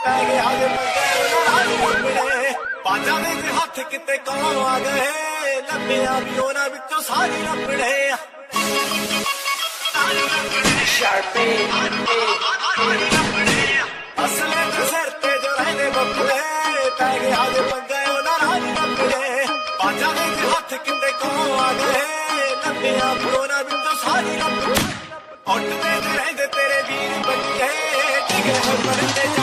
ਪੈ ਗਿਆ ਜੇ ਮੰਗੇ ਲੱਭਣੇ ਬਾਜਾਂ ਦੇ ਹੱਥ ਕਿਤੇ ਕੌਣ ਆ ਗਏ ਲੱਭਿਆ ਵੀ ਉਹਨਾਂ ਵਿੱਚੋਂ ਸਾਰੇ ਲੱਭਣੇ ਅਸਲੇ ਦੇ ਸਿਰ ਤੇ ਜੋ ਰਹਿੰਦੇ ਬੱਬਲੇ ਪੈ ਗਿਆ ਜੇ ਮੰਗੇ ਉਹਨਾਂ ਨਾਲ ਲੱਭਣੇ ਬਾਜਾਂ ਦੇ ਹੱਥ ਕਿਤੇ ਕੌਣ ਆ ਗਏ ਲੱਭਿਆ ਵੀ ਉਹਨਾਂ ਵਿੱਚੋਂ ਸਾਰੇ ਲੱਭਣੇ ਉੱਠਦੇ ਰਹਿੰਦੇ ਤੇਰੇ ਵੀਰ ਬੱਚੇ ਟਿਕੇ ਹੋ ਮਰਦੇ